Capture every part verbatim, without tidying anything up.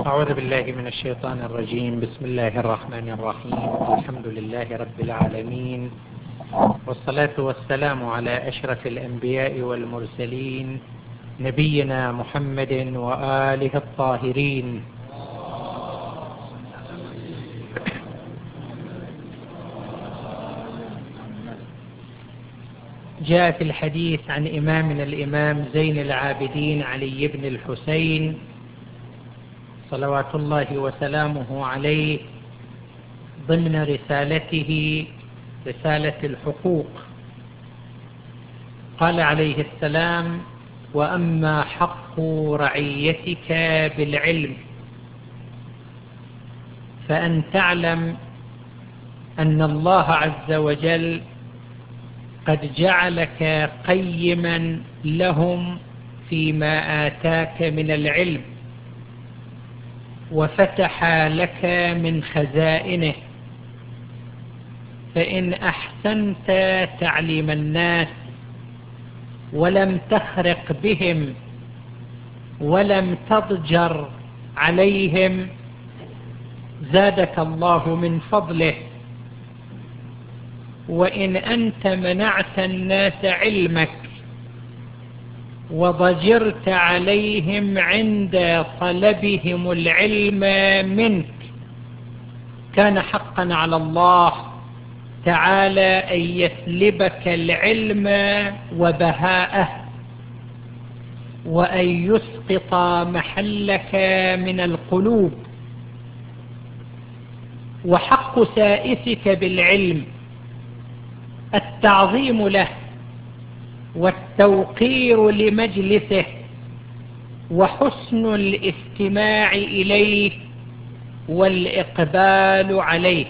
أعوذ بالله من الشيطان الرجيم. بسم الله الرحمن الرحيم. الحمد لله رب العالمين، والصلاة والسلام على أشرف الأنبياء والمرسلين نبينا محمد وآله الطاهرين. جاء في الحديث عن إمامنا الإمام زين العابدين علي بن الحسين صلوات الله وسلامه عليه ضمن رسالته رسالة الحقوق، قال عليه السلام: وأما حق رعيتك بالعلم فأن تعلم أن الله عز وجل قد جعلك قيما لهم فيما آتاك من العلم، وفتح لك من خزائنه، فإن أحسنت تعليم الناس ولم تخرق بهم ولم تضجر عليهم زادك الله من فضله، وإن أنت منعت الناس علمك وضجرت عليهم عند طلبهم العلم منك كان حقا على الله تعالى أن يسلبك العلم وبهاءه، وأن يسقط محلك من القلوب. وحق سائسك بالعلم التعظيم له والتوقير لمجلسه وحسن الاستماع إليه والإقبال عليه.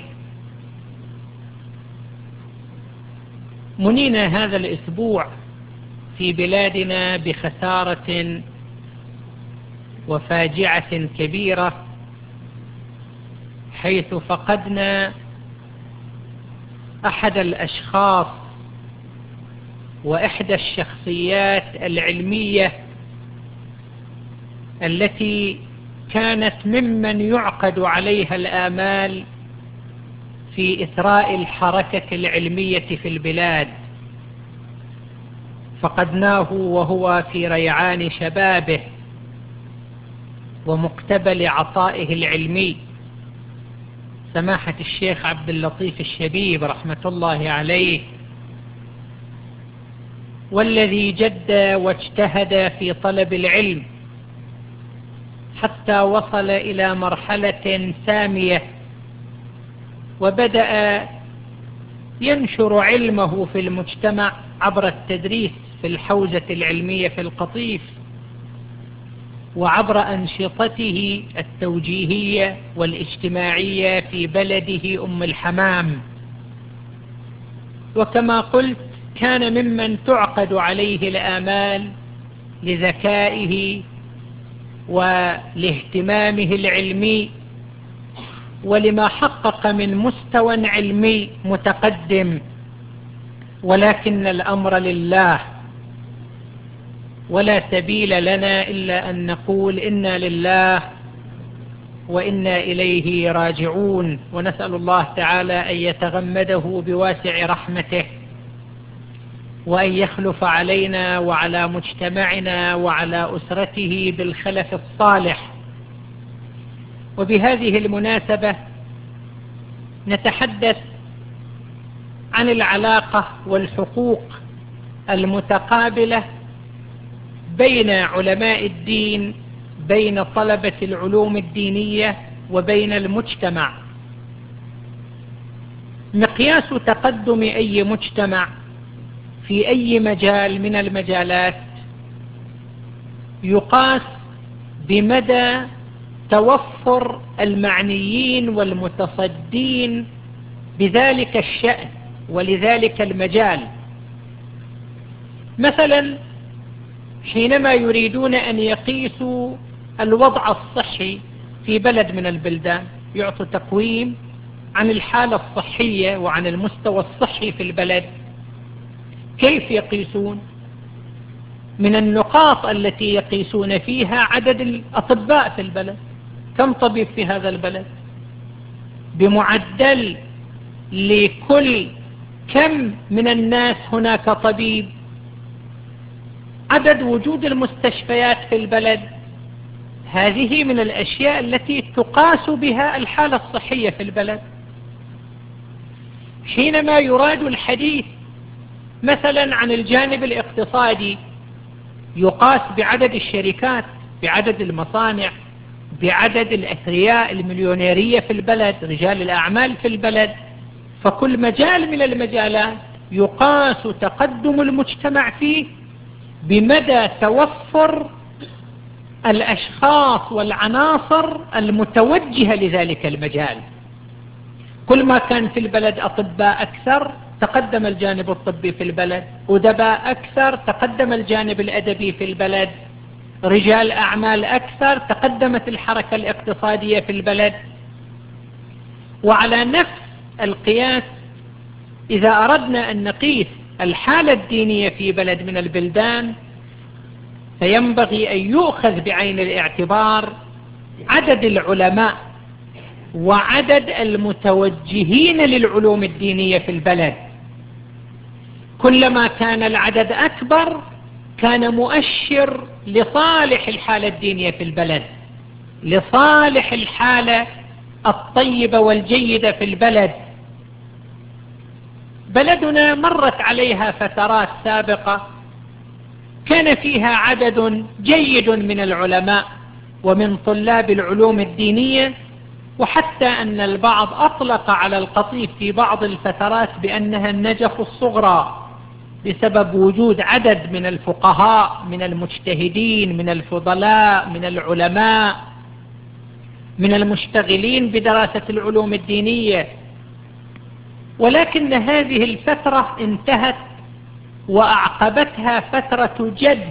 منينا هذا الأسبوع في بلادنا بخسارة وفاجعة كبيرة، حيث فقدنا أحد الأشخاص وإحدى الشخصيات العلمية التي كانت ممن يعقد عليها الآمال في إثراء الحركة العلمية في البلاد. فقدناه وهو في ريعان شبابه ومقتبل عطائه العلمي، سماحة الشيخ عبد اللطيف الشبيب رحمة الله عليه، والذي جد واجتهد في طلب العلم حتى وصل إلى مرحلة سامية، وبدأ ينشر علمه في المجتمع عبر التدريس في الحوزة العلمية في القطيف، وعبر أنشطته التوجيهية والاجتماعية في بلده أم الحمام. وكما قلت كان ممن تعقد عليه الآمال لذكائه ولاهتمامه العلمي ولما حقق من مستوى علمي متقدم، ولكن الأمر لله، ولا سبيل لنا إلا أن نقول إنا لله وإنا إليه راجعون، ونسأل الله تعالى أن يتغمده بواسع رحمته، وأن يخلف علينا وعلى مجتمعنا وعلى أسرته بالخلف الصالح. وبهذه المناسبة نتحدث عن العلاقة والحقوق المتقابلة بين علماء الدين، بين طلبة العلوم الدينية، وبين المجتمع. مقياس تقدم أي مجتمع في أي مجال من المجالات يقاس بمدى توفر المعنيين والمتصدين بذلك الشأن ولذلك المجال. مثلا حينما يريدون أن يقيسوا الوضع الصحي في بلد من البلدان، يعطوا تقويم عن الحالة الصحية وعن المستوى الصحي في البلد، كيف يقيسون؟ من النقاط التي يقيسون فيها عدد الأطباء في البلد، كم طبيب في هذا البلد؟ بمعدل لكل كم من الناس هناك طبيب؟ عدد وجود المستشفيات في البلد، هذه من الأشياء التي تقاس بها الحالة الصحية في البلد. حينما يراد الحديث مثلا عن الجانب الاقتصادي يقاس بعدد الشركات، بعدد المصانع، بعدد الأثرياء المليونيرية في البلد، رجال الأعمال في البلد. فكل مجال من المجالات يقاس تقدم المجتمع فيه بمدى توفر الأشخاص والعناصر المتوجهة لذلك المجال. كل ما كان في البلد أطباء أكثر تقدم الجانب الطبي في البلد، أدباء أكثر تقدم الجانب الأدبي في البلد، رجال أعمال أكثر تقدمت الحركة الاقتصادية في البلد. وعلى نفس القياس إذا أردنا أن نقيس الحالة الدينية في بلد من البلدان فينبغي أن يؤخذ بعين الاعتبار عدد العلماء وعدد المتوجهين للعلوم الدينية في البلد. كلما كان العدد أكبر كان مؤشر لصالح الحالة الدينية في البلد، لصالح الحالة الطيبة والجيدة في البلد. بلدنا مرت عليها فترات سابقة كان فيها عدد جيد من العلماء ومن طلاب العلوم الدينية، وحتى أن البعض أطلق على القطيف في بعض الفترات بأنها النجف الصغرى بسبب وجود عدد من الفقهاء، من المجتهدين، من الفضلاء، من العلماء، من المشتغلين بدراسة العلوم الدينية. ولكن هذه الفترة انتهت وأعقبتها فترة جد.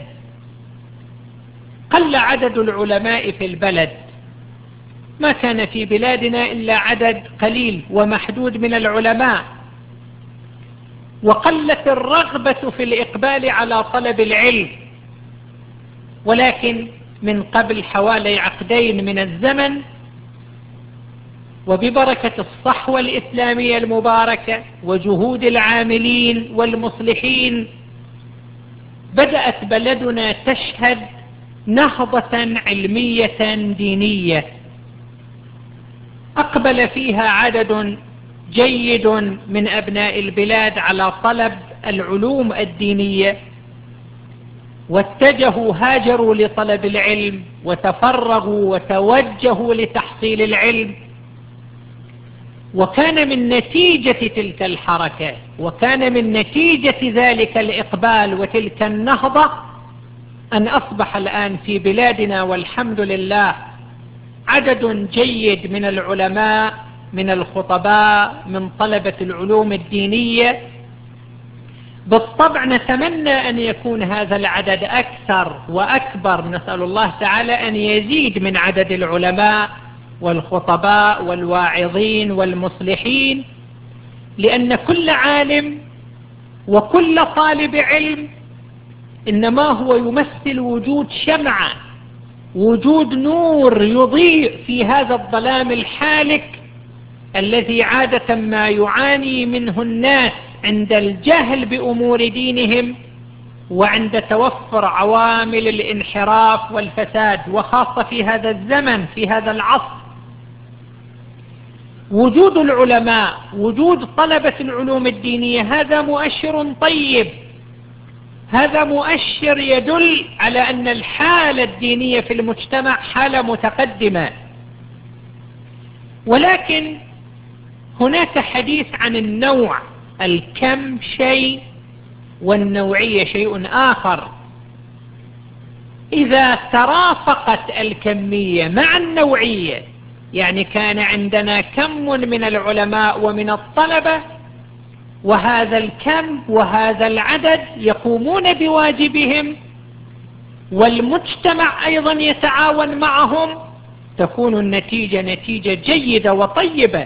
قل عدد العلماء في البلد، ما كان في بلادنا إلا عدد قليل ومحدود من العلماء، وقلت الرغبة في الإقبال على طلب العلم. ولكن من قبل حوالي عقدين من الزمن وببركة الصحوة الإسلامية المباركة وجهود العاملين والمصلحين بدأت بلدنا تشهد نهضة علمية دينية أقبل فيها عدد جيد من أبناء البلاد على طلب العلوم الدينية، واتجهوا هاجروا لطلب العلم وتفرغوا وتوجهوا لتحصيل العلم. وكان من نتيجة تلك الحركة وكان من نتيجة ذلك الإقبال وتلك النهضة أن أصبح الآن في بلادنا والحمد لله عدد جيد من العلماء، من الخطباء، من طلبة العلوم الدينية. بالطبع نتمنى أن يكون هذا العدد أكثر وأكبر، نسأل الله تعالى أن يزيد من عدد العلماء والخطباء والواعظين والمصلحين، لأن كل عالم وكل طالب علم إنما هو يمثل وجود شمعة، وجود نور يضيء في هذا الظلام الحالك الذي عادة ما يعاني منه الناس عند الجهل بأمور دينهم وعند توفر عوامل الانحراف والفساد، وخاصة في هذا الزمن في هذا العصر. وجود العلماء، وجود طلبة العلوم الدينية، هذا مؤشر طيب، هذا مؤشر يدل على أن الحالة الدينية في المجتمع حالة متقدمة. ولكن هناك حديث عن النوع، الكم شيء والنوعية شيء آخر. إذا ترافقت الكمية مع النوعية، يعني كان عندنا كم من العلماء ومن الطلبة، وهذا الكم وهذا العدد يقومون بواجبهم والمجتمع أيضا يتعاون معهم، تكون النتيجة نتيجة جيدة وطيبة.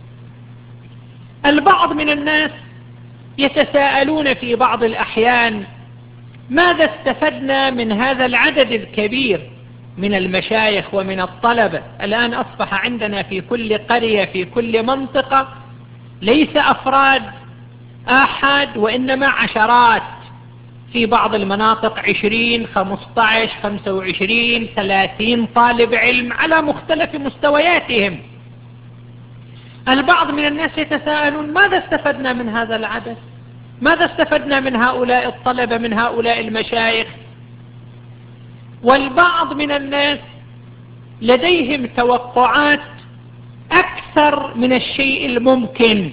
البعض من الناس يتساءلون في بعض الأحيان: ماذا استفدنا من هذا العدد الكبير؟ من المشايخ ومن الطلبة. الآن أصبح عندنا في كل قرية في كل منطقة ليس أفراد آحاد وإنما عشرات، في بعض المناطق عشرين خمسة عشر خمسة وعشرين ثلاثين طالب علم على مختلف مستوياتهم. البعض من الناس يتساءلون ماذا استفدنا من هذا العدد؟ ماذا استفدنا من هؤلاء الطلبة من هؤلاء المشايخ؟ والبعض من الناس لديهم توقعات أكثر من الشيء الممكن،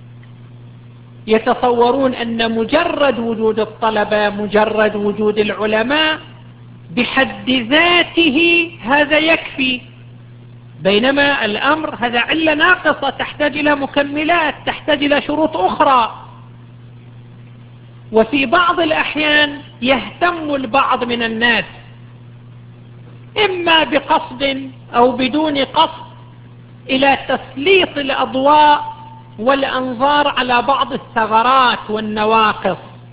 يتصورون أن مجرد وجود الطلبة مجرد وجود العلماء بحد ذاته هذا يكفي، بينما الأمر هذا علة ناقصة تحتاج إلى مكملات، تحتاج إلى شروط أخرى. وفي بعض الأحيان يهتم البعض من الناس إما بقصد أو بدون قصد إلى تسليط الأضواء والأنظار على بعض الثغرات والنواقص،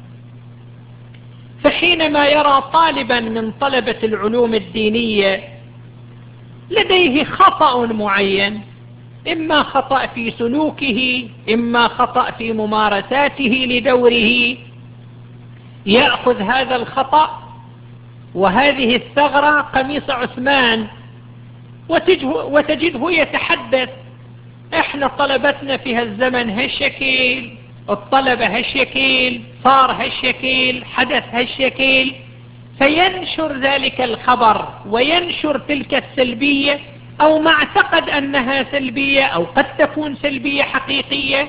فحينما يرى طالبا من طلبة العلوم الدينية لديه خطأ معين، إما خطأ في سلوكه إما خطأ في ممارساته لدوره، يأخذ هذا الخطأ وهذه الثغرة قميص عثمان وتجده يتحدث احنا طلبتنا في هالزمن هالشكل، الطلبة هالشكل، صار هالشكل، حدث هالشكل، فينشر ذلك الخبر وينشر تلك السلبية أو ما اعتقد أنها سلبية أو قد تكون سلبية حقيقية،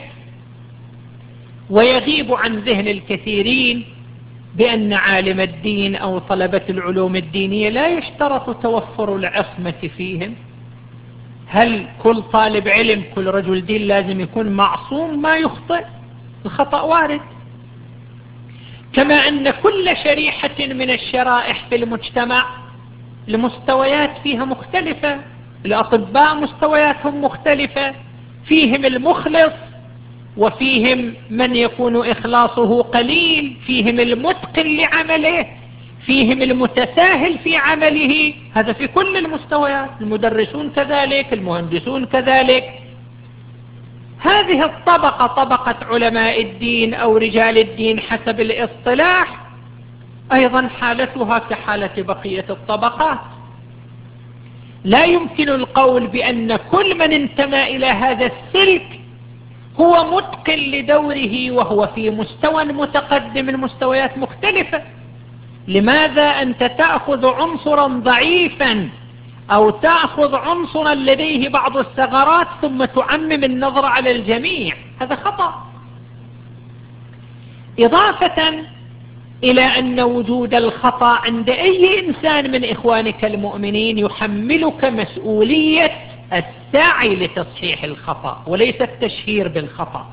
ويغيب عن ذهن الكثيرين بأن عالم الدين أو طلبة العلوم الدينية لا يشترط توفر العصمة فيهم. هل كل طالب علم كل رجل دين لازم يكون معصوم ما يخطئ؟ الخطأ وارد. كما أن كل شريحة من الشرائح في المجتمع المستويات فيها مختلفة، الأطباء مستوياتهم مختلفة، فيهم المخلص وفيهم من يكون إخلاصه قليل، فيهم المتقن لعمله، فيهم المتساهل في عمله، هذا في كل المستويات، المدرسون كذلك، المهندسون كذلك. هذه الطبقة طبقة علماء الدين أو رجال الدين حسب الاصطلاح أيضا حالتها كحالة بقية الطبقات. لا يمكن القول بأن كل من انتمى إلى هذا السلك هو متقن لدوره وهو في مستوى متقدم، المستويات مختلفة. لماذا أنت تأخذ عنصرا ضعيفا أو تأخذ عنصرا لديه بعض الثغرات ثم تعمم النظر على الجميع؟ هذا خطأ. إضافة إلى أن وجود الخطأ عند أي إنسان من إخوانك المؤمنين يحملك مسؤولية السعي لتصحيح الخطأ وليس التشهير بالخطأ،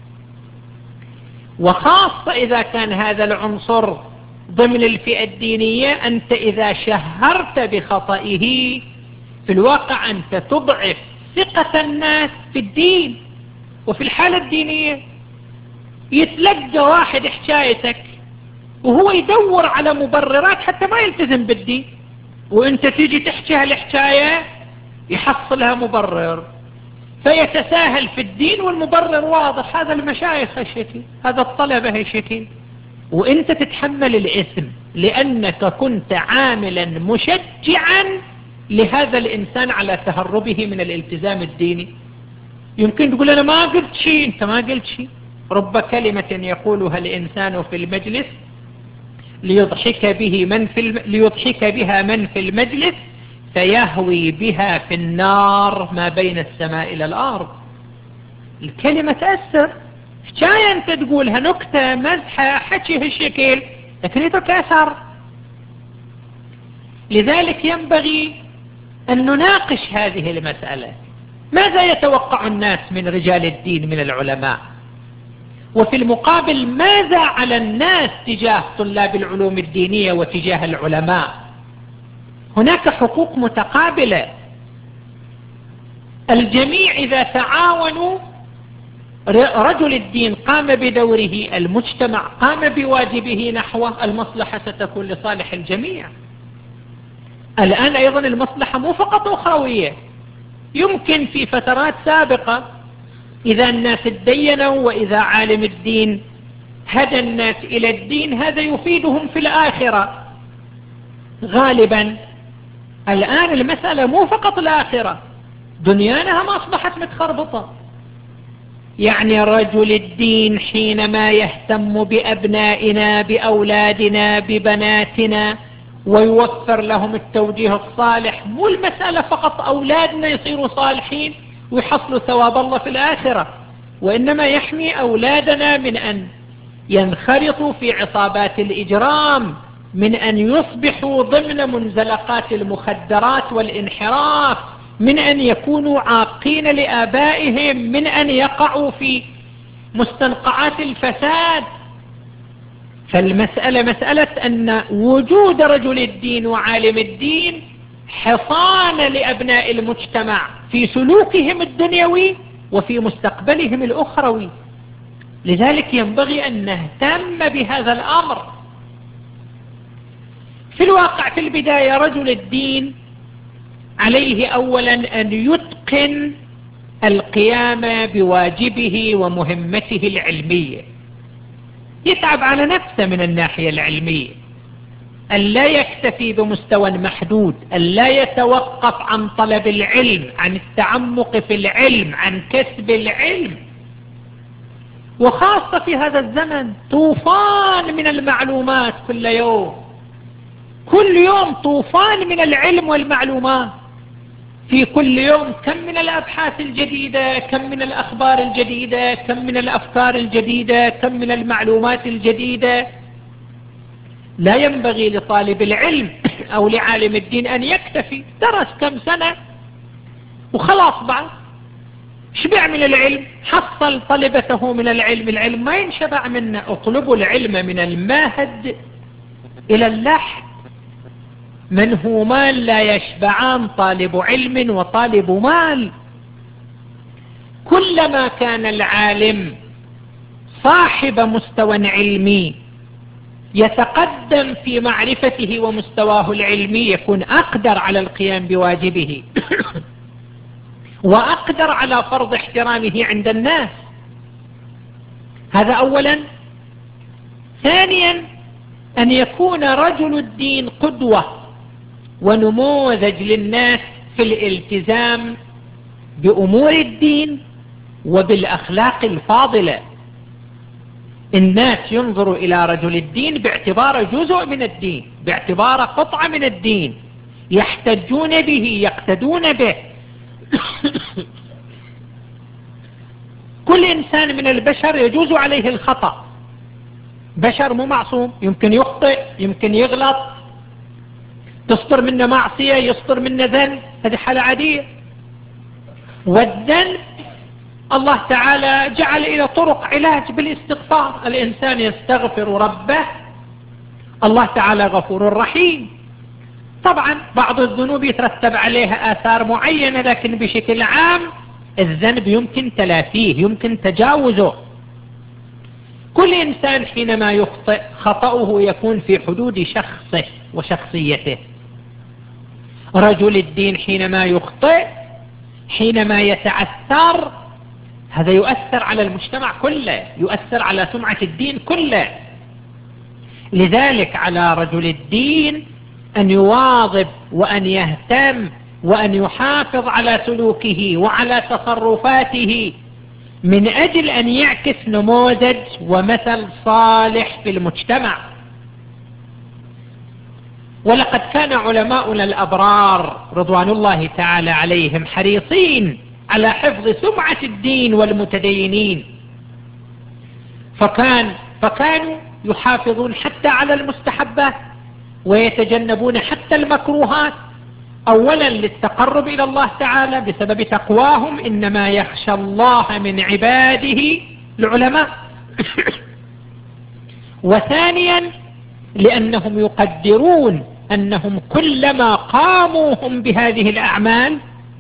وخاصة إذا كان هذا العنصر ضمن الفئة الدينية. أنت إذا شهرت بخطئه في الواقع أنت تضعف ثقة الناس في الدين وفي الحالة الدينية. يتلقى واحد حكايتك وهو يدور على مبررات حتى ما يلتزم بالدين، وانت تيجي تحكي هالحكاية يحصلها مبرر فيتساهل في الدين، والمبرر واضح، هذا المشايخ هالشكل، هذا الطلبة هالشكل، وانت تتحمل الإثم لأنك كنت عاملا مشجعا لهذا الإنسان على تهربه من الالتزام الديني. يمكن تقول أنا ما قلت شيء، انت ما قلت شيء. رب كلمة يقولها الإنسان في المجلس ليضحك به من في الم... ليضحك بها من في المجلس فيهوي بها في النار ما بين السماء إلى الأرض. الكلمة تأثر. حكاية أنت تقولها، نكتة، مزحة، حكي هالشكل، لكن يترك أثر. لذلك ينبغي أن نناقش هذه المسألة. ماذا يتوقع الناس من رجال الدين من العلماء؟ وفي المقابل ماذا على الناس تجاه طلاب العلوم الدينية وتجاه العلماء؟ هناك حقوق متقابلة. الجميع إذا تعاونوا، رجل الدين قام بدوره، المجتمع قام بواجبه نحوه، المصلحة ستكون لصالح الجميع. الآن أيضا المصلحة مو فقط أخروية، يمكن في فترات سابقة إذا الناس اتدينوا وإذا عالم الدين هدى الناس إلى الدين هذا يفيدهم في الآخرة غالبا. الآن المسألة مو فقط الآخرة، دنيانا ما أصبحت متخربطة. يعني رجل الدين حينما يهتم بأبنائنا بأولادنا ببناتنا ويوفر لهم التوجيه الصالح، مو المسألة فقط أولادنا يصيروا صالحين ويحصلوا ثواب الله في الآخرة، وإنما يحمي أولادنا من أن ينخرطوا في عصابات الإجرام، من أن يصبحوا ضمن منزلقات المخدرات والانحراف، من أن يكونوا عاقين لآبائهم، من أن يقعوا في مستنقعات الفساد. فالمسألة مسألة أن وجود رجل الدين وعالم الدين حصان لأبناء المجتمع في سلوكهم الدنيوي وفي مستقبلهم الأخروي. لذلك ينبغي أن نهتم بهذا الأمر. في الواقع في البداية رجل الدين عليه أولا أن يتقن القيام بواجبه ومهمته العلمية، يتعب على نفسه من الناحية العلمية، أن لا يكتفي بمستوى محدود، أن لا يتوقف عن طلب العلم، عن التعمق في العلم، عن كسب العلم. وخاصة في هذا الزمن طوفان من المعلومات كل يوم، كل يوم طوفان من العلم والمعلومات. في كل يوم كم من الأبحاث الجديدة، كم من الأخبار الجديدة، كم من الأفكار الجديدة، كم من المعلومات الجديدة. لا ينبغي لطالب العلم أو لعالم الدين أن يكتفي، درس كم سنة وخلاص بعد ايش بيعمل العلم؟ حصل طلبته من العلم، العلم ما ينشبع منه. اطلبوا العلم من المهد إلى اللحد، منهومان لا يشبعان، طالب علم وطالب مال. كلما كان العالم صاحب مستوى علمي يتقدم في معرفته ومستواه العلمي، يكون أقدر على القيام بواجبه وأقدر على فرض احترامه عند الناس. هذا أولا. ثانيا أن يكون رجل الدين قدوة ونموذج للناس في الالتزام بأمور الدين وبالأخلاق الفاضلة. الناس ينظروا إلى رجل الدين باعتباره جزء من الدين، باعتباره قطعة من الدين، يحتجون به، يقتدون به. كل إنسان من البشر يجوز عليه الخطأ، بشر مو معصوم، يمكن يخطئ، يمكن يغلط، تصدر منه معصية، يصدر منه ذنب، هذه حالة عادية. والذنب الله تعالى جعل إلى طرق علاج بالاستغفار، الإنسان يستغفر ربه، الله تعالى غفور رحيم. طبعا بعض الذنوب يترتب عليها آثار معينة، لكن بشكل عام الذنب يمكن تلافيه، يمكن تجاوزه. كل إنسان حينما يخطئ خطأه يكون في حدود شخصه وشخصيته. رجل الدين حينما يخطئ، حينما يتعثر، هذا يؤثر على المجتمع كله، يؤثر على سمعة الدين كله. لذلك على رجل الدين أن يواظب وأن يهتم وأن يحافظ على سلوكه وعلى تصرفاته من أجل أن يعكس نموذج ومثل صالح في المجتمع. ولقد كان علماؤنا الأبرار رضوان الله تعالى عليهم حريصين على حفظ سمعة الدين والمتدينين، فكان فكانوا يحافظون حتى على المستحبات ويتجنبون حتى المكروهات، أولا للتقرب إلى الله تعالى بسبب تقواهم، إنما يخشى الله من عباده العلماء. وثانيا لأنهم يقدرون أنهم كلما قاموا هم بهذه الأعمال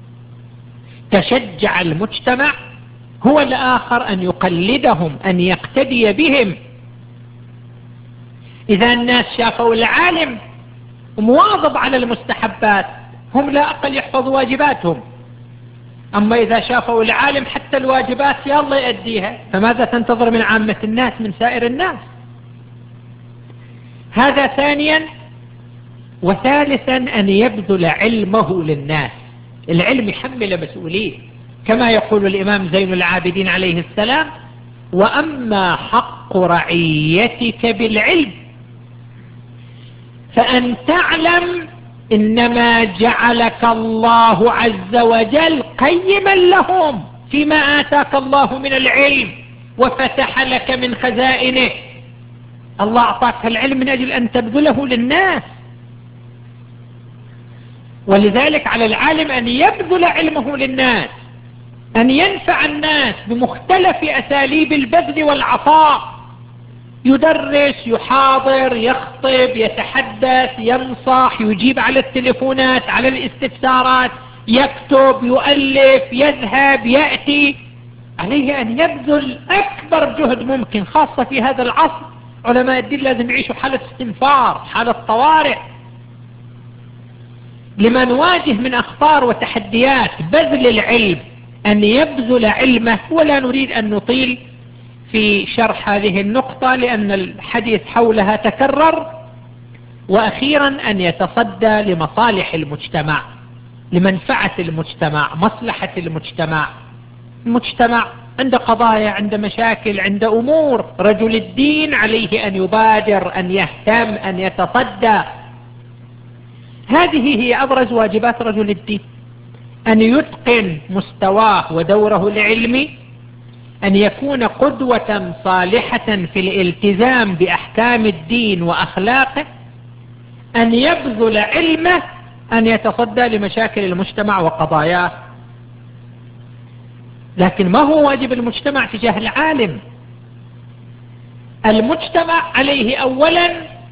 تشجع المجتمع هو الآخر أن يقلدهم، أن يقتدي بهم. إذا الناس شافوا العالم ومواظب على المستحبات، هم لا أقل يحفظوا واجباتهم. أما إذا شافوا العالم حتى الواجبات يلا يأديها، فماذا تنتظر من عامة الناس، من سائر الناس؟ هذا ثانيا. وثالثا أن يبذل علمه للناس. العلم يحمل مسؤولية، كما يقول الإمام زين العابدين عليه السلام: وأما حق رعيتك بالعلم فأن تعلم إنما جعلك الله عز وجل قيما لهم فيما آتاك الله من العلم وفتح لك من خزائنه. الله أعطاك العلم من أجل أن تبذله للناس، ولذلك على العالم أن يبذل علمه للناس، أن ينفع الناس بمختلف أساليب البذل والعطاء، يدرس، يحاضر، يخطب، يتحدث، ينصح، يجيب على التليفونات، على الاستفسارات، يكتب، يؤلف، يذهب، يأتي. عليه أن يبذل أكبر جهد ممكن، خاصة في هذا العصر. علماء الدين لازم يعيشوا حالة استنفار، حالة طوارئ لما نواجه من أخطار وتحديات. بذل العلم، أن يبذل علمه. ولا نريد أن نطيل في شرح هذه النقطة لأن الحديث حولها تكرر. وأخيرا أن يتصدى لمصالح المجتمع، لمنفعة المجتمع، مصلحة المجتمع. المجتمع عنده قضايا، عنده مشاكل، عنده أمور. رجل الدين عليه أن يبادر، أن يهتم، أن يتصدى. هذه هي أبرز واجبات رجل الدين: أن يتقن مستواه ودوره العلمي، أن يكون قدوة صالحة في الالتزام بأحكام الدين وأخلاقه، أن يبذل علمه، أن يتصدى لمشاكل المجتمع وقضاياه. لكن ما هو واجب المجتمع تجاه العالم؟ المجتمع عليه أولا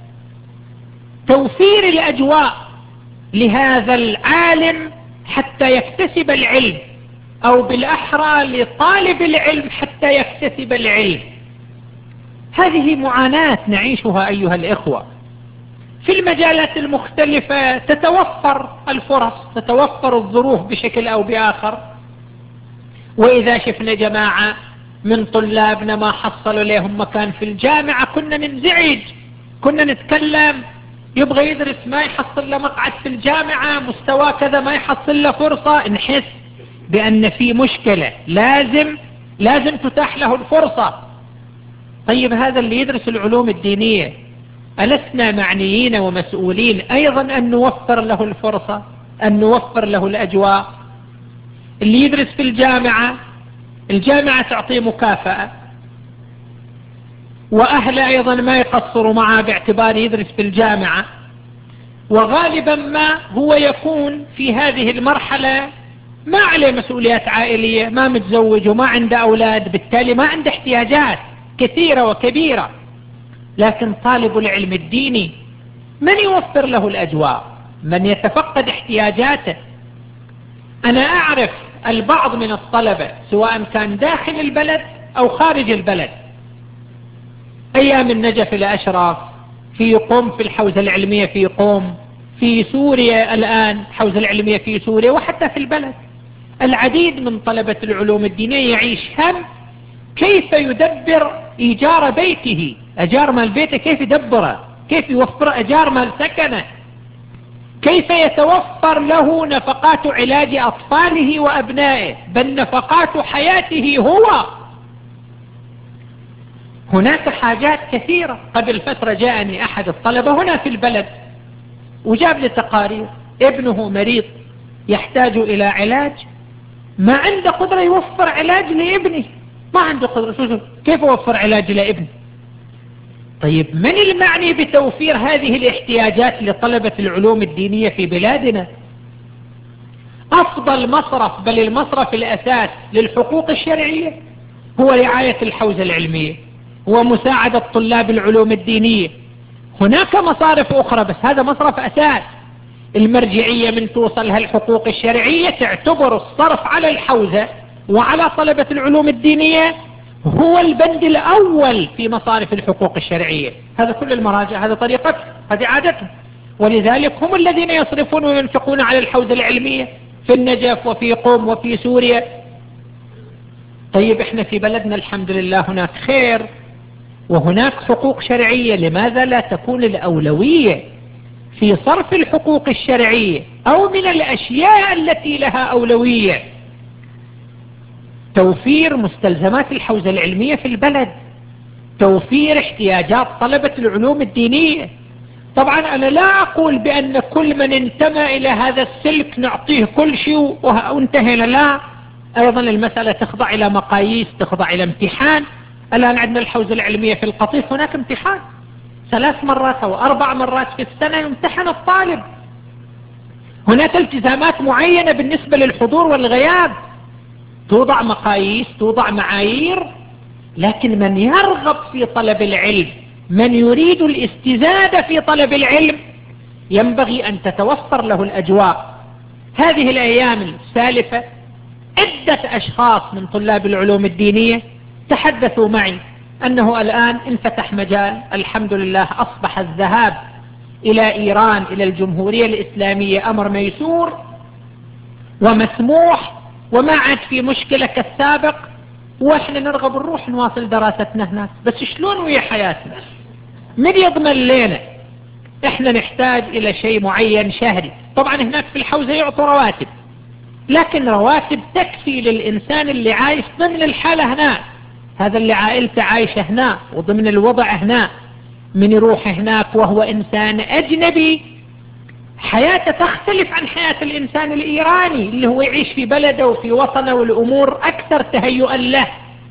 توفير الأجواء لهذا العالم حتى يكتسب العلم، أو بالأحرى لطالب العلم حتى يكتسب العلم. هذه معاناة نعيشها أيها الإخوة. في المجالات المختلفة تتوفر الفرص، تتوفر الظروف بشكل أو بآخر. وإذا شفنا جماعة من طلابنا ما حصلوا لهم مكان في الجامعة كنا ننزعج، كنا نتكلم، يبغى يدرس ما يحصل له مقعد في الجامعة، مستوى كذا ما يحصل له فرصة، نحس بأن في مشكلة، لازم لازم تتاح له الفرصة. طيب هذا اللي يدرس العلوم الدينية ألسنا معنيين ومسؤولين أيضا أن نوفر له الفرصة، أن نوفر له الأجواء؟ اللي يدرس في الجامعة، الجامعة تعطيه مكافأة، وأهله أيضا ما يقصروا معه باعتبار يدرس في الجامعة. وغالبا ما هو يكون في هذه المرحلة ما عليه مسؤوليات عائلية، ما متزوج وما عنده أولاد، بالتالي ما عنده احتياجات كثيرة وكبيرة. لكن طالب العلم الديني من يوفر له الأجواء؟ من يتفقد احتياجاته؟ أنا أعرف البعض من الطلبة سواء كان داخل البلد أو خارج البلد، أيام النجف الأشرف، في قوم في الحوزة العلمية في قوم، في سوريا الآن حوزة العلمية في سوريا، وحتى في البلد. العديد من طلبة العلوم الدينية يعيش هم كيف يدبر إيجار بيته، أجار مال بيته كيف يدبره، كيف يوفر أجار مال سكنه، كيف يتوفر له نفقات علاج أطفاله وأبنائه، بل نفقات حياته هو. هناك حاجات كثيرة. قبل فترة جاءني أحد الطلبة هنا في البلد وجاب لي تقارير، ابنه مريض يحتاج إلى علاج، ما عنده قدرة يوفر علاج لابنه، ما عنده قدرة، كيف يوفر علاج لابنه؟ طيب من المعني بتوفير هذه الاحتياجات لطلبة العلوم الدينية في بلادنا؟ أفضل مصرف، بل المصرف الأساس للحقوق الشرعية هو رعاية الحوزة العلمية ومساعدة طلاب العلوم الدينية. هناك مصارف أخرى بس هذا مصرف أساس. المرجعية من توصلها الحقوق الشرعية تعتبر الصرف على الحوزة وعلى طلبة العلوم الدينية هو البند الأول في مصارف الحقوق الشرعية. هذا كل المراجع، هذا طريقته، هذه عادته. ولذلك هم الذين يصرفون وينفقون على الحوزة العلمية في النجف وفي قم وفي سوريا. طيب احنا في بلدنا الحمد لله هناك خير وهناك حقوق شرعية، لماذا لا تكون الأولوية في صرف الحقوق الشرعية أو من الأشياء التي لها أولوية توفير مستلزمات الحوزة العلمية في البلد، توفير احتياجات طلبة العلوم الدينية. طبعا أنا لا أقول بأن كل من انتمى إلى هذا السلك نعطيه كل شيء وانتهينا، لا، أيضا المسألة تخضع إلى مقاييس، تخضع إلى امتحان. الآن عندنا الحوزة العلمية في القطيف هناك امتحان ثلاث مرات أو أربع مرات في السنة يمتحن الطالب، هناك التزامات معينة بالنسبة للحضور والغياب، توضع مقاييس، توضع معايير. لكن من يرغب في طلب العلم، من يريد الاستزادة في طلب العلم، ينبغي أن تتوفر له الأجواء. هذه الأيام السالفة عدة أشخاص من طلاب العلوم الدينية تحدثوا معي أنه الآن انفتح مجال، الحمد لله أصبح الذهاب إلى إيران إلى الجمهورية الإسلامية أمر ميسور ومسموح وما عاد في مشكلة كالسابق، وإحنا نرغب نروح نواصل دراستنا هناك. بس شلون ويا حياتنا؟ من يضمن لنا؟ إحنا نحتاج إلى شيء معين شهري. طبعا هناك في الحوزة يعطوا رواتب، لكن رواتب تكفي للإنسان اللي عايش ضمن الحالة هناك، هذا اللي عائلته عايشة هناك وضمن الوضع هناك. من يروح هناك وهو إنسان أجنبي حياته تختلف عن حياة الإنسان الإيراني اللي هو يعيش في بلده وفي وطنه والأمور أكثر تهيئا له.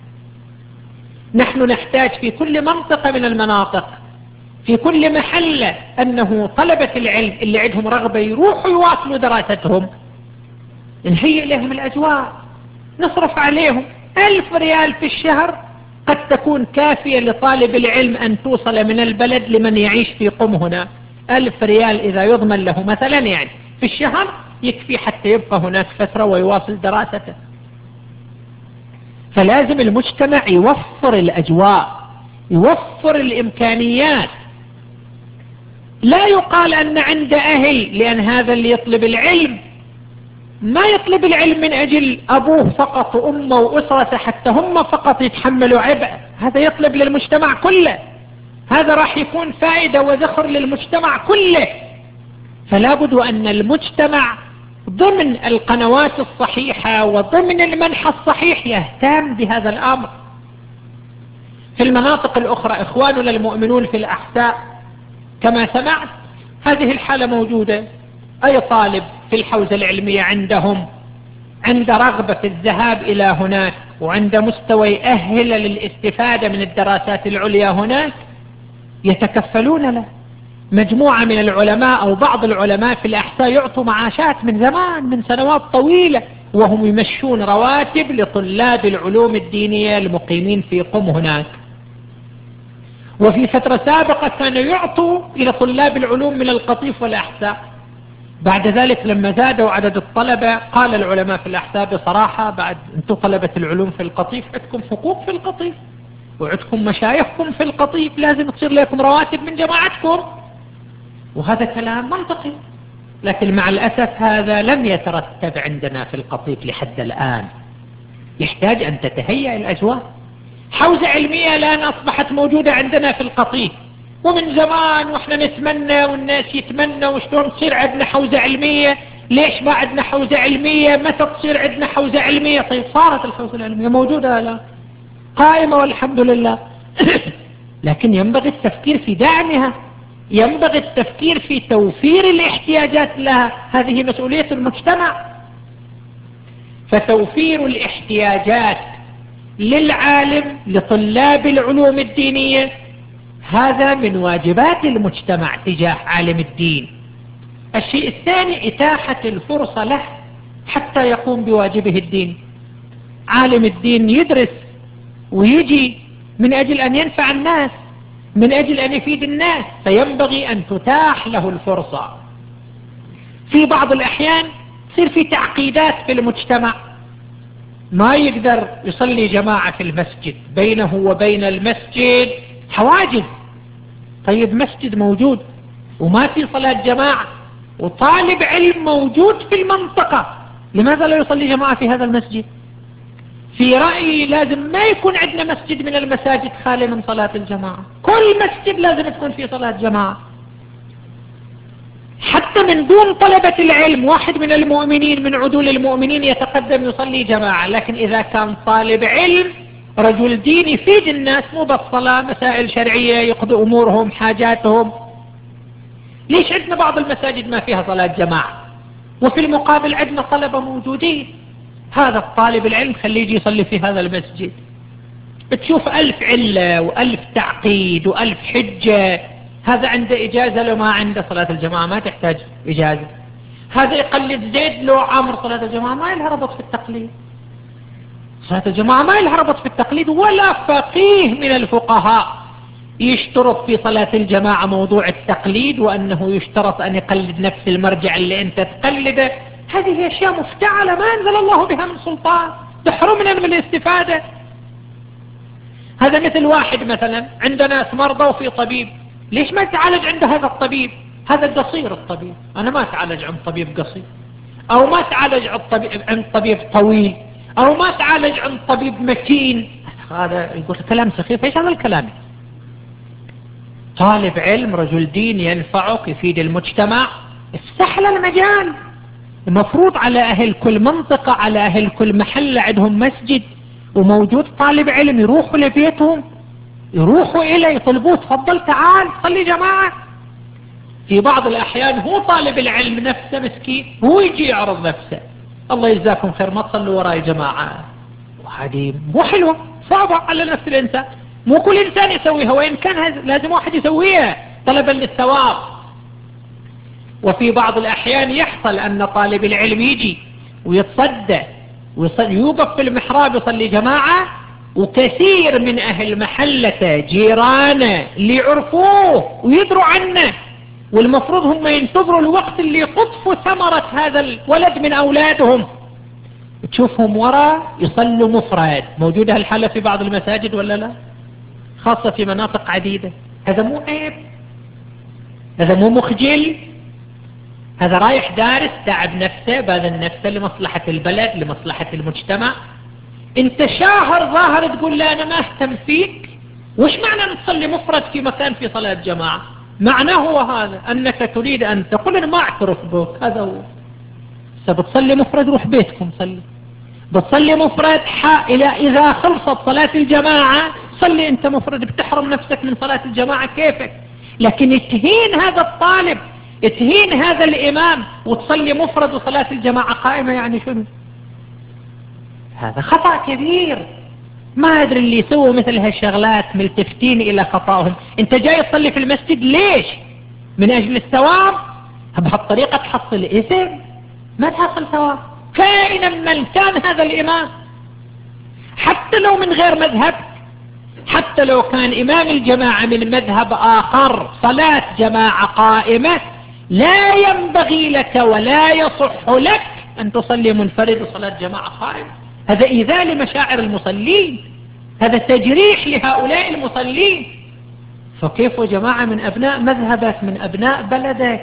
نحن نحتاج في كل منطقة من المناطق، في كل محلة، أنه طلبة العلم اللي عندهم رغبة يروحوا يواصلوا دراستهم، نهيئ لهم الأجواء، نصرف عليهم. ألف ريال في الشهر قد تكون كافية لطالب العلم أن توصل من البلد لمن يعيش في قم هنا. ألف ريال إذا يضمن له مثلا يعني في الشهر يكفي حتى يبقى هناك فترة ويواصل دراسته. فلازم المجتمع يوفر الأجواء، يوفر الإمكانيات. لا يقال أن عند أهل، لأن هذا اللي يطلب العلم ما يطلب العلم من أجل أبوه فقط وأمه وأسرته حتى هم فقط يتحملوا عبء، هذا يطلب للمجتمع كله، هذا راح يكون فائدة وذخر للمجتمع كله. فلا بد أن المجتمع ضمن القنوات الصحيحة وضمن المنحى الصحيح يهتم بهذا الأمر. في المناطق الأخرى إخواننا المؤمنون في الأحساء كما سمعت هذه الحالة موجودة، أي طالب في الحوزة العلمية عندهم عند رغبة في الذهاب إلى هناك وعند مستوى يأهل للاستفادة من الدراسات العليا هناك يتكفلون له. مجموعة من العلماء أو بعض العلماء في الأحساء يعطوا معاشات من زمان من سنوات طويلة وهم يمشون رواتب لطلاب العلوم الدينية المقيمين في قم هناك. وفي فترة سابقة كانوا يعطوا إلى طلاب العلوم من القطيف والأحساء. بعد ذلك لما زادوا عدد الطلبة قال العلماء في الأحساء بصراحة بعد أنتم طلبة العلوم في القطيف عندكم حقوق في القطيف وعندكم مشايخكم في القطيف، لازم تصير لكم رواتب من جماعتكم. وهذا كلام منطقي، لكن مع الأسف هذا لم يترتب عندنا في القطيف لحد الآن. يحتاج أن تتهيأ الأجواء. حوزة علمية الآن أصبحت موجودة عندنا في القطيف ومن زمان وإحنا نتمنى والناس يتمنى وشلون تصير عندنا حوزة علمية، ليش ما عندنا حوزة علمية، متى تصير عندنا حوزة علمية. طيب صارت الحوزة العلمية موجودة الآن قائمة والحمد لله لكن ينبغي التفكير في دعمها، ينبغي التفكير في توفير الاحتياجات لها، هذه مسؤولية المجتمع. فتوفير الاحتياجات للعالم لطلاب العلوم الدينية هذا من واجبات المجتمع تجاه عالم الدين. الشيء الثاني إتاحة الفرصة له حتى يقوم بواجبه الدين. عالم الدين يدرس ويجي من أجل أن ينفع الناس، من أجل أن يفيد الناس، فينبغي أن تتاح له الفرصة. في بعض الأحيان تصير في تعقيدات في المجتمع، ما يقدر يصلي جماعة في المسجد، بينه وبين المسجد حواجز. طيب مسجد موجود وما في صلاة جماعة، وطالب علم موجود في المنطقة، لماذا لا يصلي جماعة في هذا المسجد؟ في رأيي لازم ما يكون عندنا مسجد من المساجد خالي من صلاة الجماعة، كل مسجد لازم تكون فيه صلاة جماعة. حتى من دون طلبة العلم واحد من المؤمنين من عدول المؤمنين يتقدم يصلي جماعة، لكن إذا كان طالب علم رجل دين يفيد الناس مو بالصلاة، مسائل شرعية يقضي أمورهم حاجاتهم. ليش عندنا بعض المساجد ما فيها صلاة جماعة وفي المقابل عندنا طلبة موجودين؟ هذا الطالب العلم خليه يجي يصلي في هذا المسجد، بتشوف ألف علة وألف تعقيد وألف حجة. هذا عنده إجازة لو ما عنده صلاة الجماعة ما تحتاج إجازة. هذا يقلد زيد لو عمر، صلاة الجماعة ما لها ربط في التقليد، صلاة الجماعة ما لها ربط في التقليد. ولا فقيه من الفقهاء يشترط في صلاة الجماعة موضوع التقليد، وأنه يشترط أن يقلد نفس المرجع اللي أنت تقلده. هذه أشياء مفتعلة ما أنزل الله بها من سلطان، تحرمنا من الاستفادة. هذا مثل واحد مثلا عند ناس مرضى وفي طبيب، ليش ما تعالج عند هذا الطبيب؟ هذا قصير الطبيب، أنا ما تعالج عند طبيب قصير، أو ما تعالج عند طبيب, عند طبيب طويل، أو ما تعالج عند طبيب متين. هذا يقول كلام سخيف. ايش هذا الكلام؟ طالب علم رجل دين ينفعك يفيد المجتمع، افتح له المجال. المفروض على أهل كل منطقة، على أهل كل محل عندهم مسجد وموجود طالب علم يروحوا لبيتهم، يروحوا إليه يطلبوه تفضل تعال صلي جماعة. في بعض الأحيان هو طالب العلم نفسه مسكين هو يجي يعرض نفسه، الله يجزاكم خير ما تصلوا وراي جماعة، وهذه مو حلوة، صعبة على نفس الإنسان. مو كل إنسان يسويها، وإن كان لازم واحد يسويها طلبا للثواب. وفي بعض الأحيان يحصل أن طالب العلم يجي ويتصدى ويوقف في المحراب يصلي جماعة، وكثير من أهل محلته جيرانه اللي يعرفوه ويدروا عنه، والمفروض هم ينتظروا الوقت اللي يقطفوا ثمرة هذا الولد من أولادهم، تشوفهم وراء يصلوا مفرد. موجودة هالحالة في بعض المساجد ولا لا؟ خاصة في مناطق عديدة. هذا مو عيب، هذا مو مخجل، هذا رايح دارس تعب نفسه باذل نفسه لمصلحة البلد لمصلحة المجتمع. انت شاهر ظاهر تقول لا انا ما اهتم فيك. وش معنى تصلي مفرد في مكان في صلاة جماعة؟ معناه هو هذا انك تريد ان تقول انا ما اعترف بك، هذا هو. بتصلي مفرد روح بيتكم صلي، بتصلي مفرد الى اذا خلصت صلاة الجماعة صلي انت مفرد، بتحرم نفسك من صلاة الجماعة كيفك. لكن تهين هذا الطالب، تهين هذا الامام وتصلي مفرد وصلاة الجماعة قائمة، يعني شنو؟ هذا خطأ كبير. ما أدري اللي يسووا مثل هالشغلات ملتفتين إلى خطأهم. أنت جاي تصلي في المسجد ليش؟ من أجل الثواب؟ بهالطريقة تحصل إثم؟ ما تحصل ثواب كائنا من كان هذا الإمام، حتى لو من غير مذهب، حتى لو كان إمام الجماعة من مذهب آخر، صلاة جماعة قائمة لا ينبغي لك ولا يصح لك أن تصلي منفرد وصلاة جماعة قائمة. هذا إيذاء لمشاعر المصلين، هذا تجريح لهؤلاء المصلين. فكيف جماعة من أبناء مذهبك من أبناء بلدك؟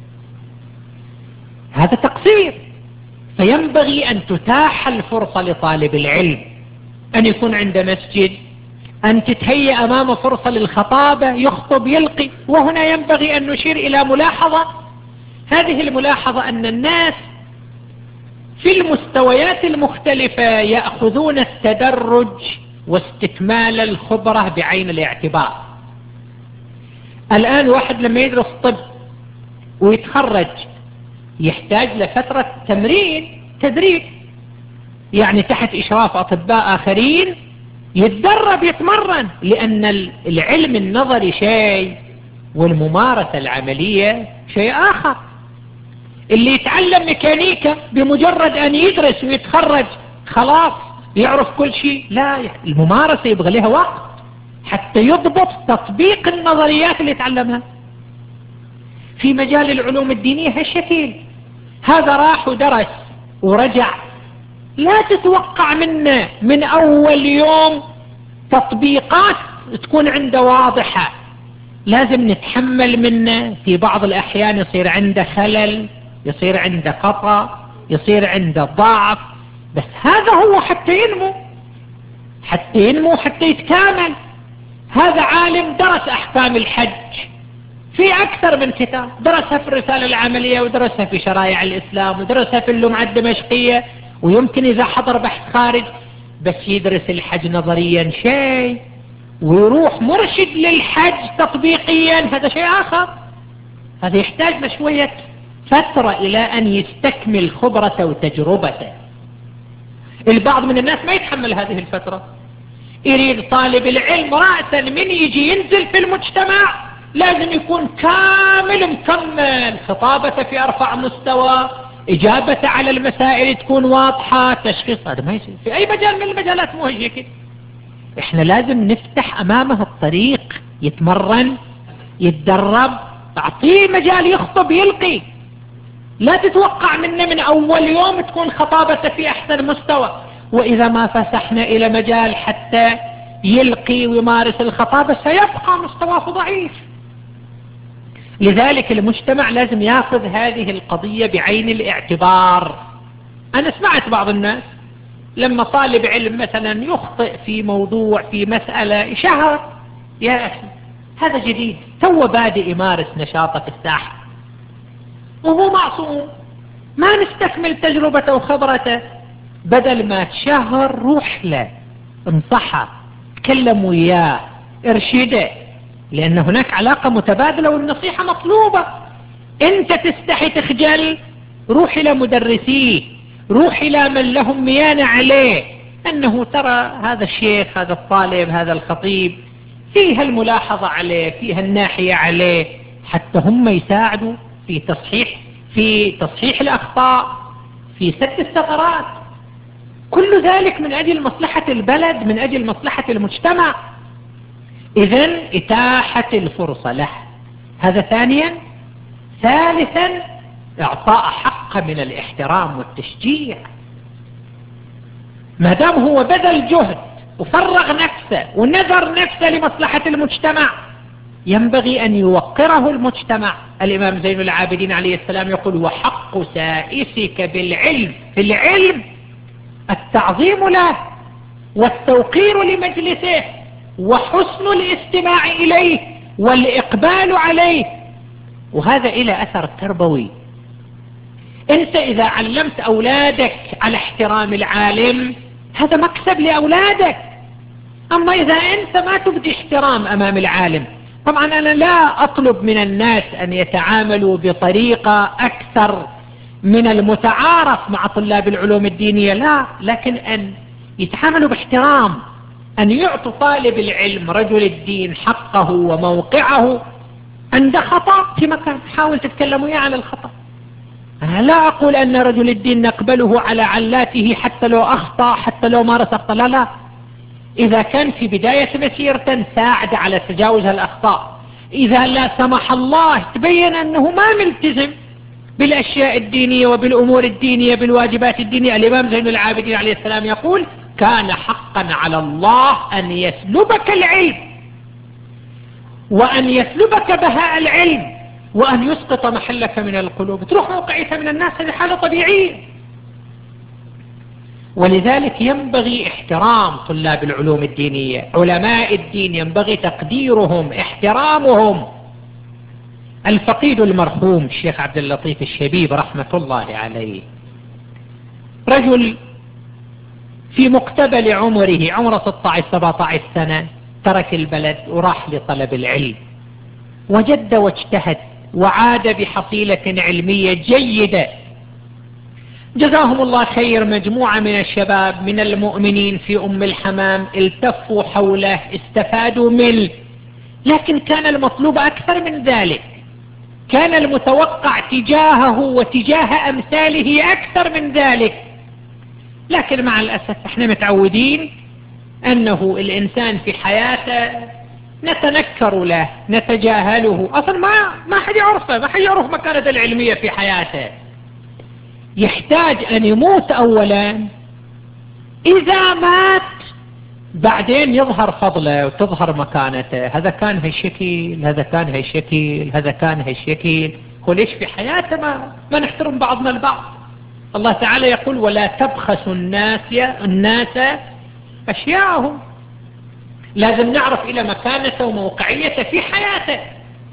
هذا تقصير. فينبغي أن تتاح الفرصة لطالب العلم أن يكون عند مسجد، أن تتهيأ أمام فرصة للخطابة يخطب يلقي. وهنا ينبغي أن نشير إلى ملاحظة، هذه الملاحظة أن الناس في المستويات المختلفة يأخذون التدرج واستكمال الخبرة بعين الاعتبار. الآن واحد لما يدرس طب ويتخرج يحتاج لفترة تمرين تدريب، يعني تحت إشراف أطباء آخرين يتدرب يتمرن، لأن العلم النظري شيء والممارسة العملية شيء آخر. اللي يتعلم ميكانيكا بمجرد أن يدرس ويتخرج خلاص يعرف كل شيء؟ لا، الممارسة يبغى لها وقت حتى يضبط تطبيق النظريات اللي يتعلمها. في مجال العلوم الدينية هالشكل، هذا راح ودرس ورجع، لا تتوقع منه من أول يوم تطبيقات تكون عنده واضحة. لازم نتحمل منه. في بعض الأحيان يصير عنده خلل، يصير عنده خطأ، يصير عنده ضعف، بس هذا هو حتى ينمو، حتى ينمو حتى يتكامل. هذا عالم درس أحكام الحج في أكثر من كتاب، درسها في الرسالة العملية، ودرسها في شرائع الإسلام، ودرسها في اللمعة الدمشقية، ويمكن إذا حضر بحث خارج. بس يدرس الحج نظريا شيء، ويروح مرشد للحج تطبيقيا هذا شيء آخر. هذا يحتاج لشوية فترة إلى أن يستكمل خبرته وتجربته. البعض من الناس ما يتحمل هذه الفترة، يريد طالب العلم رأسا من يجي ينزل في المجتمع لازم يكون كامل مكمل، خطابته في أرفع مستوى، إجابته على المسائل تكون واضحة، تشخيص. هذا ما يصير في أي مجال من المجالات، مو هي كده. إحنا لازم نفتح أمامه الطريق، يتمرن، يتدرب، تعطيه مجال يخطب يلقي. لا تتوقع منه من أول يوم تكون خطابته في أحسن مستوى، وإذا ما فسحنا إلى مجال حتى يلقي ويمارس الخطابة سيبقى مستواه ضعيف. لذلك المجتمع لازم يأخذ هذه القضية بعين الاعتبار. أنا سمعت بعض الناس لما طالب علم مثلا يخطئ في موضوع في مسألة شهر، يا أخي هذا جديد، تو بادئ يمارس نشاطه في الساحة وهو معصوم، ما نستكمل تجربته وخبرته. بدل ما تشهر روح له، انصحه، تكلم وياه، ارشده، لأن هناك علاقة متبادلة والنصيحة مطلوبة. انت تستحي تخجل، روح إلى مدرسيه، روح إلى من لهم ميانة عليه، أنه ترى هذا الشيخ، هذا الطالب، هذا الخطيب فيها الملاحظة عليه، فيها الناحية عليه، حتى هم يساعدوا في تصحيح في تصحيح الأخطاء، في سد الثغرات. كل ذلك من أجل مصلحة البلد، من أجل مصلحة المجتمع. إذن إتاحة الفرصة له، هذا ثانيا. ثالثا إعطاء حقه من الاحترام والتشجيع. ما دام هو بذل جهد وفرغ نفسه ونذر نفسه لمصلحة المجتمع، ينبغي أن يوقره المجتمع. الإمام زين العابدين عليه السلام يقول: وحق سائسك بالعلم في العلم التعظيم له والتوقير لمجلسه وحسن الاستماع إليه والإقبال عليه. وهذا إلى أثر تربوي. أنت إذا علمت أولادك على احترام العالم هذا مكسب لأولادك. أما إذا أنت ما تبدي احترام أمام العالم، طبعا أنا لا أطلب من الناس أن يتعاملوا بطريقة أكثر من المتعارف مع طلاب العلوم الدينية، لا، لكن أن يتعاملوا باحترام، أن يعطوا طالب العلم رجل الدين حقه وموقعه. عند خطأ في مكان حاول تتكلموا إياه على الخطأ. أنا لا أقول أن رجل الدين نقبله على علاته حتى لو أخطأ، حتى لو مارس أخطأ، لا لا. إذا كان في بداية مسيرته ساعد على تجاوز الأخطاء. إذا لا سمح الله تبين أنه ما ملتزم بالأشياء الدينية وبالأمور الدينية بالواجبات الدينية، الإمام زين العابدين عليه السلام يقول: كان حقا على الله أن يسلبك العلم، وأن يسلبك بهاء العلم، وأن يسقط محلك من القلوب، تروح موقعيتها من الناس. هذه حالة طبيعية. ولذلك ينبغي احترام طلاب العلوم الدينية، علماء الدين ينبغي تقديرهم، احترامهم. الفقيد المرحوم الشيخ عبد اللطيف الشبيب رحمة الله عليه رجل في مقتبل عمره، عمره ستة عشر سبعة عشر سنة، ترك البلد وراح لطلب العلم، وجد واجتهد وعاد بحصيلة علمية جيدة. جزاهم الله خير. مجموعة من الشباب من المؤمنين في أم الحمام التفوا حوله، استفادوا منه، لكن كان المطلوب أكثر من ذلك. كان المتوقع تجاهه وتجاه أمثاله أكثر من ذلك. لكن مع الأسف احنا متعودين أنه الإنسان في حياته نتنكر له، نتجاهله، أصلا ما ما حد يعرفه، ما حد يعرف مكانته العلمية في حياته. يحتاج أن يموت أولا، إذا مات بعدين يظهر فضله وتظهر مكانته، هذا كان هالشكل، هذا كان هالشكل، هذا كان هالشكل. هو ليش في حياته ما, ما نحترم بعضنا البعض؟ الله تعالى يقول ولا تبخسوا الناس الناس أشياءهم. لازم نعرف إلى مكانته وموقعيته في حياته.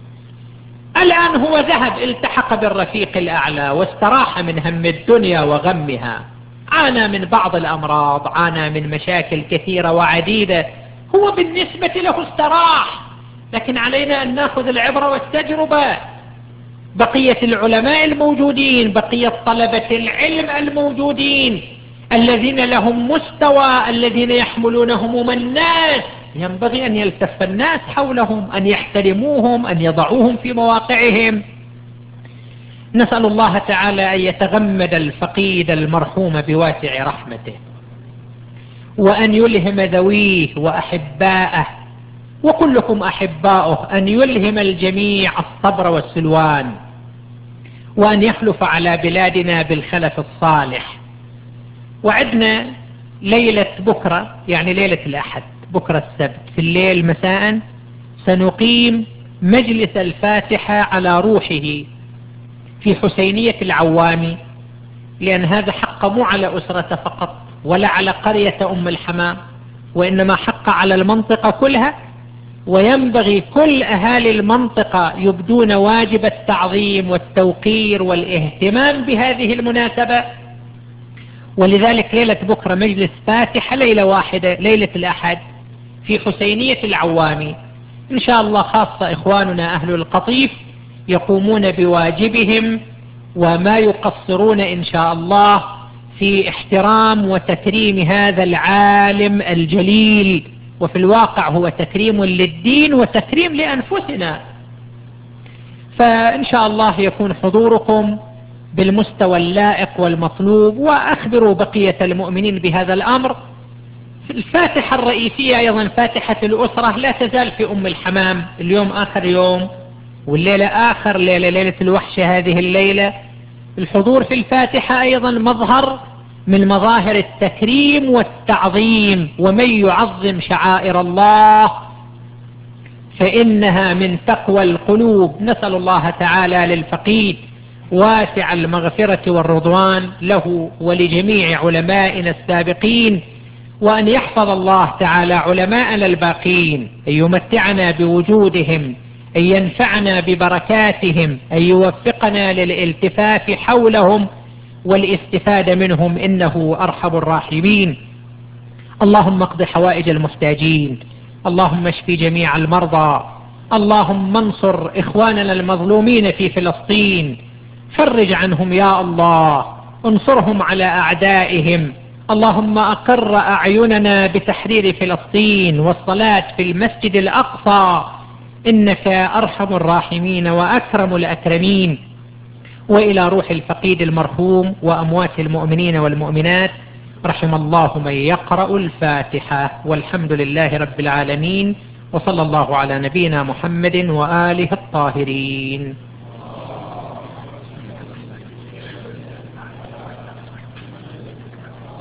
الآن هو ذهب التحق بالرفيق الأعلى واستراح من هم الدنيا وغمها، عانى من بعض الأمراض، عانى من مشاكل كثيرة وعديدة، هو بالنسبة له استراح. لكن علينا أن نأخذ العبرة والتجربة. بقية العلماء الموجودين، بقية طلبة العلم الموجودين الذين لهم مستوى، الذين يحملون هموم الناس، ينبغي أن يلتف الناس حولهم، أن يحترموهم، أن يضعوهم في مواقعهم. نسأل الله تعالى أن يتغمد الفقيد المرحوم بواسع رحمته، وأن يلهم ذويه وأحباءه، وكلكم أحباؤه، أن يلهم الجميع الصبر والسلوان، وأن يخلف على بلادنا بالخلف الصالح. وعدنا ليلة بكرة، يعني ليلة الأحد، بكرة السبت في الليل مساء سنقيم مجلس الفاتحة على روحه في حسينية العوامي، لأن هذا حق مو على أسرة فقط ولا على قرية أم الحمام، وإنما حق على المنطقة كلها. وينبغي كل أهالي المنطقة يبدون واجب التعظيم والتوقير والاهتمام بهذه المناسبة. ولذلك ليلة بكرة مجلس فاتحة، ليلة واحدة ليلة الأحد في حسينية العوامي إن شاء الله، خاصة إخواننا أهل القطيف يقومون بواجبهم وما يقصرون إن شاء الله في احترام وتكريم هذا العالم الجليل، وفي الواقع هو تكريم للدين وتكريم لأنفسنا. فإن شاء الله يكون حضوركم بالمستوى اللائق والمطلوب، وأخبروا بقية المؤمنين بهذا الأمر. الفاتحة الرئيسية أيضا فاتحة الأسرة لا تزال في أم الحمام، اليوم آخر يوم والليلة آخر ليلة، ليلة الوحشة هذه الليلة. الحضور في الفاتحة أيضا مظهر من مظاهر التكريم والتعظيم، ومن يعظم شعائر الله فإنها من تقوى القلوب. نسأل الله تعالى للفقيد واسع المغفرة والرضوان له ولجميع علمائنا السابقين، وأن يحفظ الله تعالى علماءنا الباقين، أن يمتعنا بوجودهم، أن ينفعنا ببركاتهم، أن يوفقنا للالتفاف حولهم والاستفادة منهم، إنه أرحم الراحمين. اللهم اقض حوائج المحتاجين، اللهم اشف جميع المرضى، اللهم انصر إخواننا المظلومين في فلسطين، فرج عنهم يا الله، انصرهم على أعدائهم. اللهم أقر أعيننا بتحرير فلسطين والصلاة في المسجد الأقصى، إنك أرحم الراحمين وأكرم الأكرمين. وإلى روح الفقيد المرحوم وأموات المؤمنين والمؤمنات، رحم الله من يقرأ الفاتحة. والحمد لله رب العالمين، وصلى الله على نبينا محمد وآله الطاهرين.